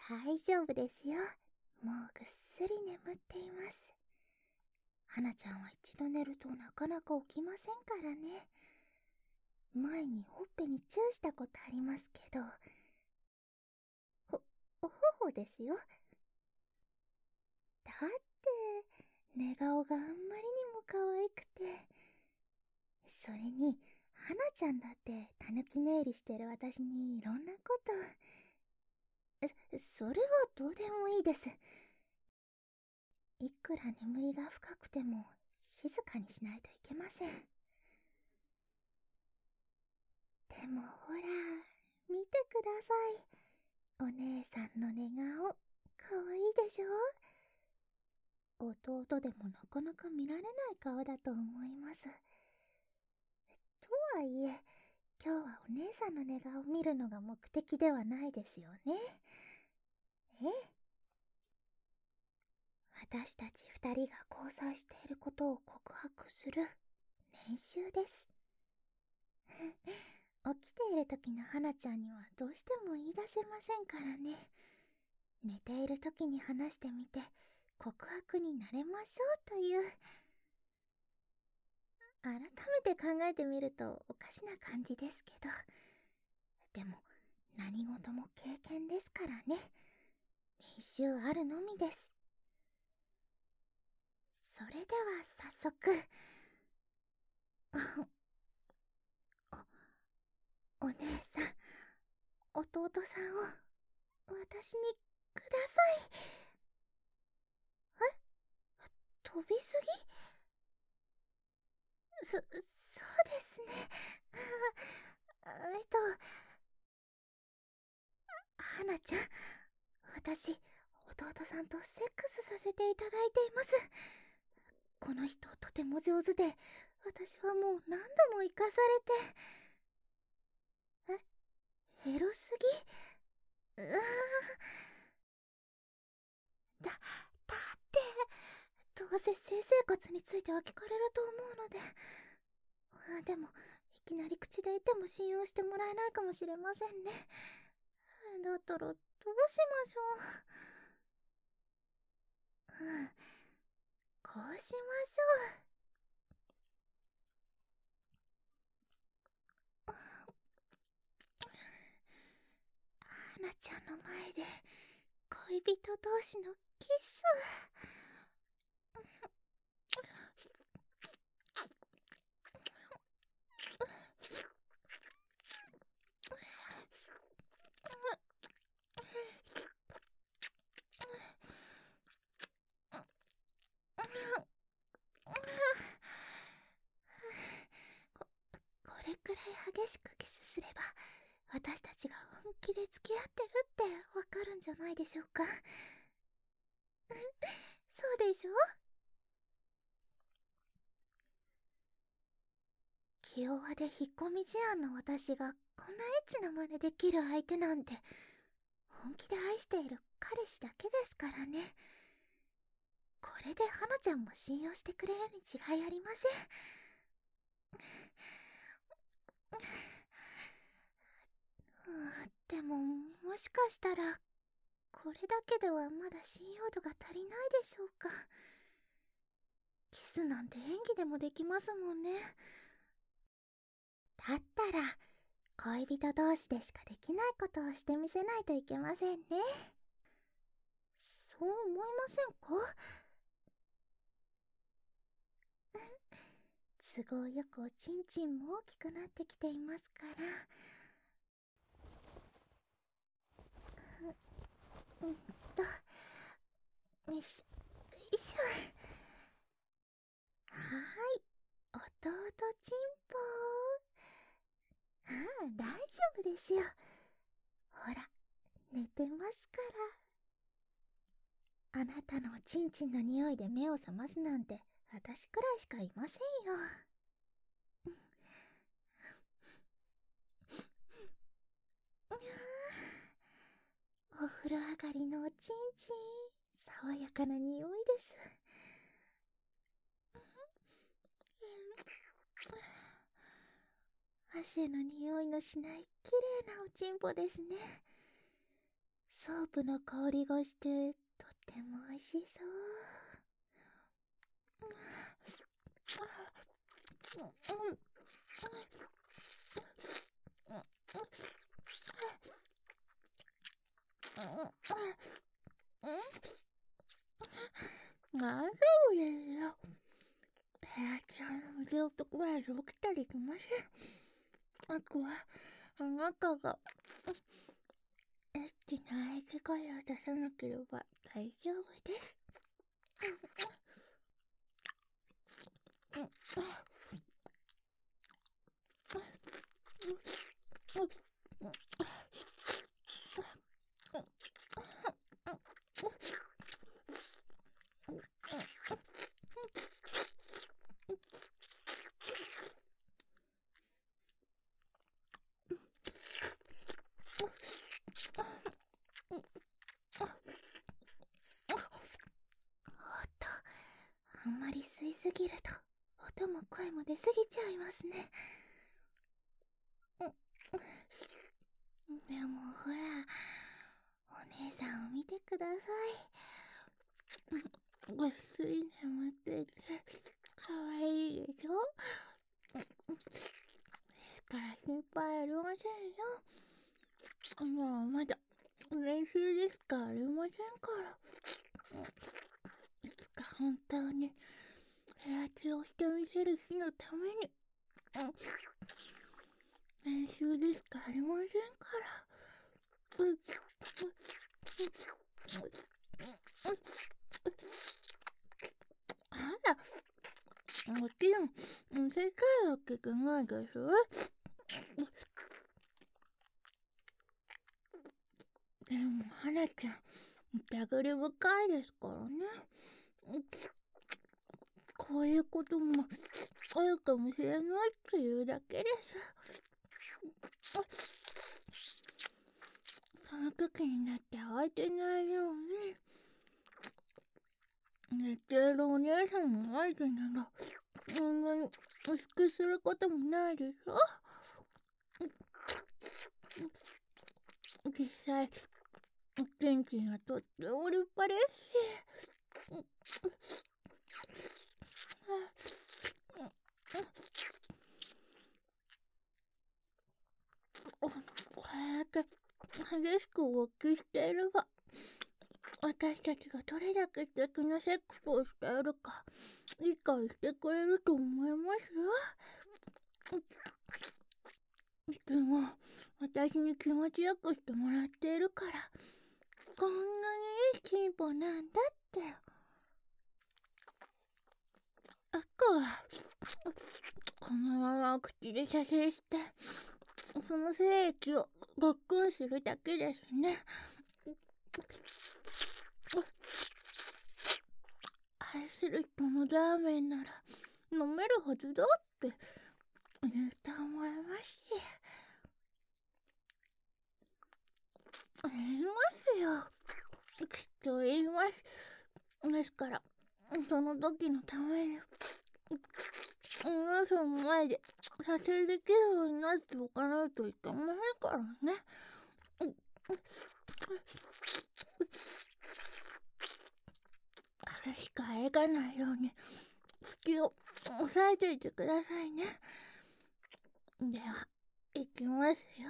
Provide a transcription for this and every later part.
大丈夫ですよ。もうぐっすり眠っています。花ちゃんは一度寝るとなかなか起きませんからね。前にほっぺにチューしたことありますけど、おほほですよ。だって、寝顔があんまりにも可愛くて。それに、花ちゃんだってたぬき寝入りしてる私にいろんなこと。それはどうでもいいです。いくら眠りが深くても静かにしないといけません。でもほら、見てください。お姉さんの寝顔、かわいいでしょ。弟でもなかなか見られない顔だと思います。とはいえ、今日はお姉さんの寝顔を見るのが目的ではないですよね。ええ。私たち二人が交際していることを告白する練習です。起きている時の花ちゃんにはどうしても言い出せませんからね。寝ている時に話してみて告白になれましょうという。改めて考えてみるとおかしな感じですけど、でも何事も経験ですからね。練習あるのみです。それでは早速お姉さん、弟さんを私にください。え、飛びすぎ？そうですね。花ちゃん、私、弟さんとセックスさせていただいています。この人とても上手で、私はもう何度も行かされて。エロすぎ？だって、どうせ性生活については聞かれると思うので。でも、いきなり口で言っても信用してもらえないかもしれませんね。だったら、どうしましょう。こうしましょう。花ちゃんの前で恋人同士のキス。これくらい激しくキスすれば私たちが本気で付き合ってるってわかるんじゃないでしょうか。そうでしょ。気弱で引っ込み思案の私がこんなエッチな真似できる相手なんて本気で愛している彼氏だけですからね。これで花ちゃんも信用してくれるに違いありません。でももしかしたらこれだけではまだ信用度が足りないでしょうか。キスなんて演技でもできますもんね。だったら恋人同士でしかできないことをしてみせないといけませんね。そう思いませんか？都合よくおちんちんも大きくなってきていますから。うんと、よいしょ、よいしょ。はーい、弟ちんぽー。大丈夫ですよ。ほら、寝てますから。あなたのおちんちんの匂いで目を覚ますなんて私くらいしかいませんよ。お風呂上がりのおちんちん、爽やかな匂いです。汗の匂いのしない綺麗なおちんぽですね。 ソープの香りがしてとっても美味しそう。大丈夫ですよ。ヘラちゃんの腕男は起きたりしません。あとはあなたがエッチな息声を出さなければ大丈夫です。あんまり吸いすぎると音も声も出すぎちゃいますね。でもほら、お姉さんを見てください。ぐっすり眠っていてかわいいでしょ。ですから心配ありませんよ。もうまだ練習でしかありませんから。いつか本当にヘラチをしてみせる日のために練習でしかありませんから。あら、もちろん世界は聞けないですよ。でも花ちゃん疑り深いですからね。こういうこともあるかもしれないっていうだけです。その時になって慌てないように、寝ているお姉さんの相手ならそんなに意識することもないでしょ。実際元気がとっても立派ですし。これだけ激しく勃起していれば私たちがどれだけ素敵なセックスをしているか理解してくれると思いますよ。いつも私に気持ちよくしてもらっているからこんなにいいチンポなんだって。だからこのまま口で射精してその精液をごっくんするだけですね。愛する人のラーメンなら飲めるはずだって言うと思いますし。言いますよ。きっと言います。ですからその時のために皆さんの前で撮影できるようになっておかないといけませんからね。風しか描かないように口を押さえていてくださいね。では、いきますよ。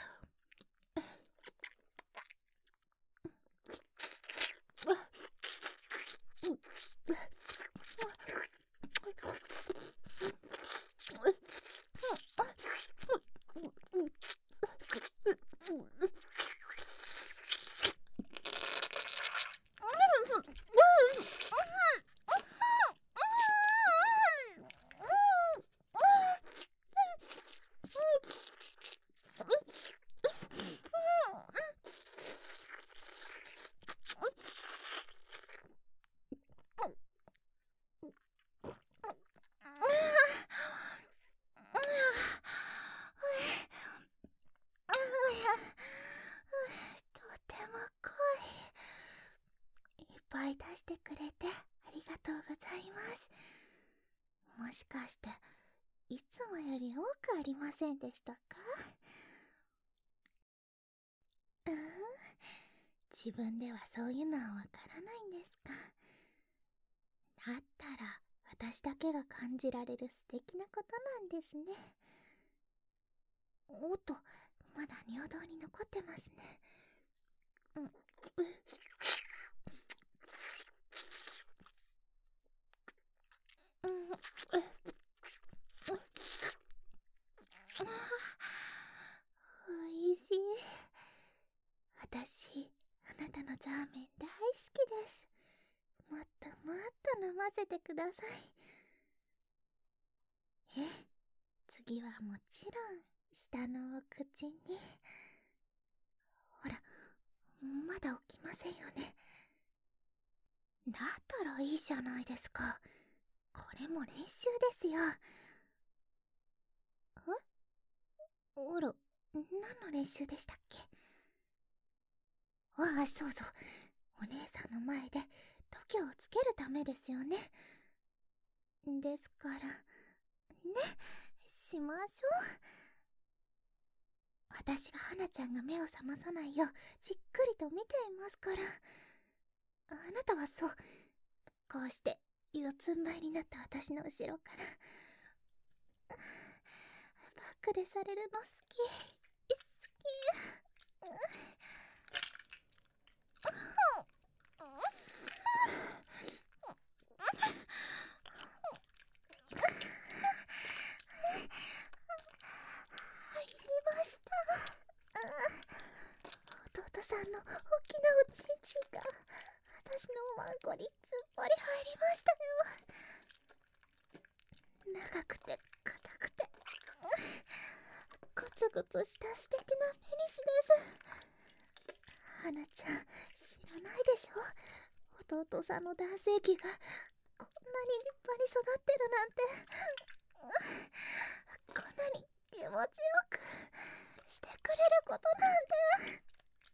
い出してくれてありがとうございます。もしかしていつもより多くありませんでしたか？ 自分ではそういうのはわからないんですか。だったら私だけが感じられる素敵なことなんですね。おっと、まだ尿道に残ってますね。おいしい。私、あなたのザーメン大好きです。もっともっと飲ませてください。次はもちろん下のお口に。ほら、まだ起きませんよね。だったらいいじゃないですか。これも練習ですよ。あら、何の練習でしたっけ。ああ、そうそう。お姉さんの前で度胸をつけるためですよね。ですから、ね、しましょう。私が花ちゃんが目を覚まさないようじっくりと見ていますから。あなたはそう、こうして四つん這いになった私の後ろからバックでされるの好き。入りました。弟さんの大きなおちんちんが私のおまんこにすっぽり入りましたよ。長くて硬くてグツグツした素敵なペニスです。花ちゃん知らないでしょ。弟さんの男性器がこんなに立派に育ってるなんて。こんなに気持ちよくしてくれることなんて。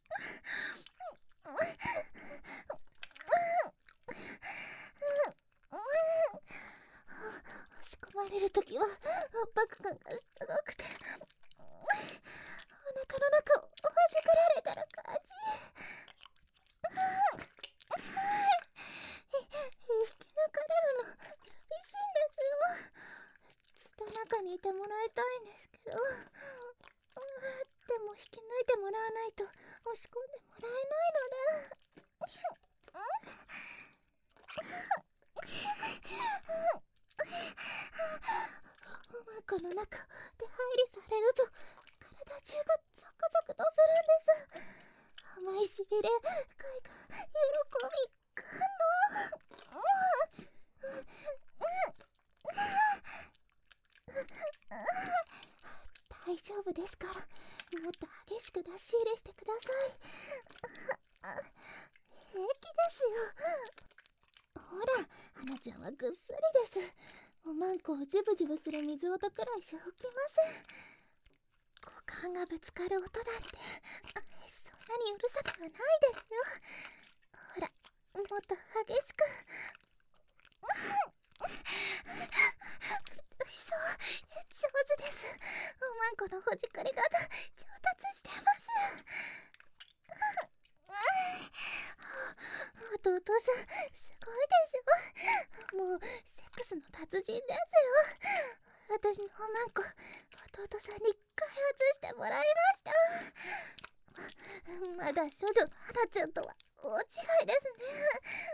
押し込まれるときは圧迫感がすごくてお腹の中をはじくられてる感じ。引き抜かれるの寂しいんですよ。ずっと中にいてもらいたいんですけど、でも引き抜いてもらわないと押し込んでもらえないので。おまんこの中で入りされると体中がゾクゾクとするんです。甘いしびれ、快感、喜び、感動。大丈夫ですから、もっと激しく出し入れしてください。平気ですよ。ほら、花ちゃんはぐっすりです。おまんこをジュブジュブする水音くらいしか起きません。股間がぶつかる音だってそんなにうるさくはないですよ。ほら、もっと激しく。そう、上手です。おまんこのほじくり方上達してます。弟さんすごいでしょ。もうセックスの達人ですよ。私のおまんこ弟さんに開発してもらいました。まだ処女の花ちゃんとは大違いですね。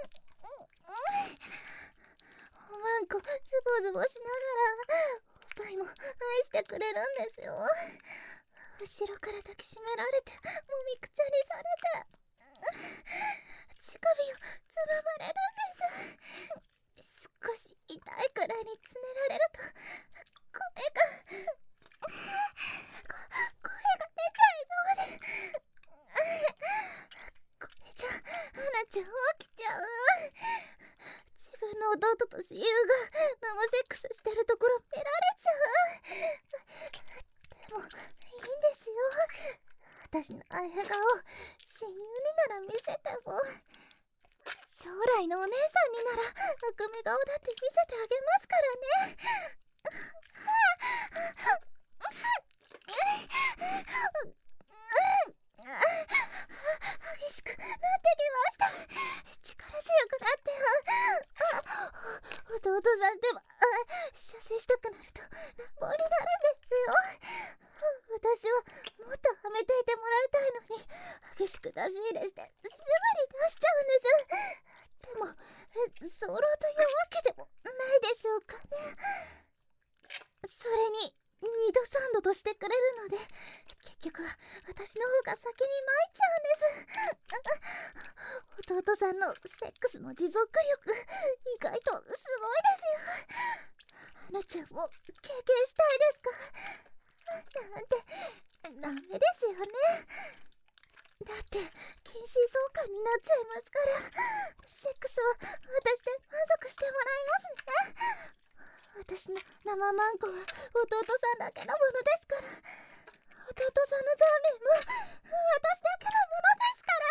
おまんこズボズボしながらおっぱいも愛してくれるんですよ。後ろから抱きしめられてもみくちゃにされて乳首をつままれるんです。少し痛いくらいにつねられると声が出ちゃいそうで。これじゃ花ちゃん起きちゃう。自分の弟と親友が生セックスしてるところ見られちゃう。でもいいんですよ。私のあや顔親友になら見せても、将来のお姉さんになら悪夢顔だって見せてあげますからね。花激しくなってきました。力強くなって、弟さんでも射精したくなると乱暴になるんですよ。私はもっとはめていてもらいたいのに、激しく出し入れしてすぐに出しちゃうんです。でも早漏というわけでもないでしょうかね。それに2度3度としてくれるので、結局は私の方が先に参っちゃうんです。弟さんのセックスの持続力、意外とすごいですよ。花ちゃんも経験したいですか？なんてダメですよね。だって禁止相関になっちゃいますから。セックスは私で満足してもらいますね。私の生マンコは弟さんだけのものですから。弟さんのザーメンも私だけのものですから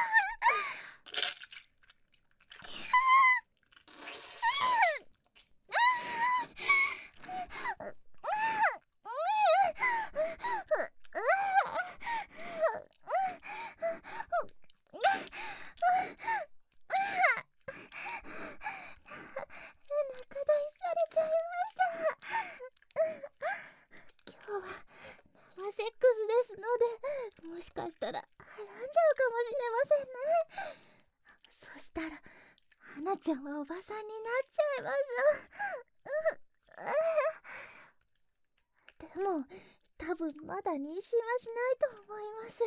仲大されちゃいました。今日は生セックスですので、もしかしたらはらんじゃうかもしれませんね。そしたら花ちゃんはおばさんになっちゃいます。でも多分まだ妊娠はしないと思います。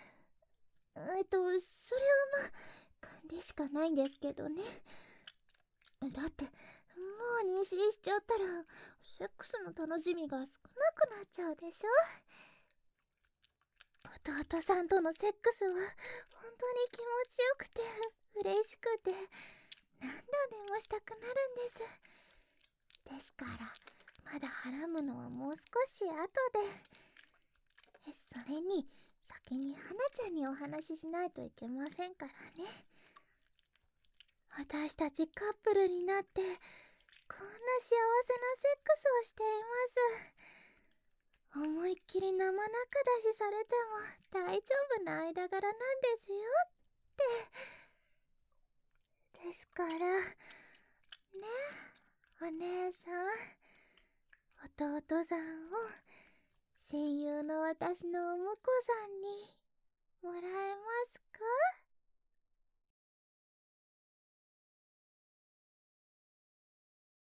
それはまあ勘でしかないんですけどね。だってもう妊娠しちゃったらセックスの楽しみが少なくなっちゃうでしょ。弟さんとのセックスは本当に気持ちよくて嬉しくて何度でもしたくなるんです。ですからまだはらむのはもう少し後で。それに先に花ちゃんにお話ししないといけませんからね。私たちカップルになってこんな幸せなセックスをしています。思いっきり生中出しされても大丈夫な間柄なんですよって。ですからね、お姉さん、弟さんを親友の私のお婿さんにもらえますか？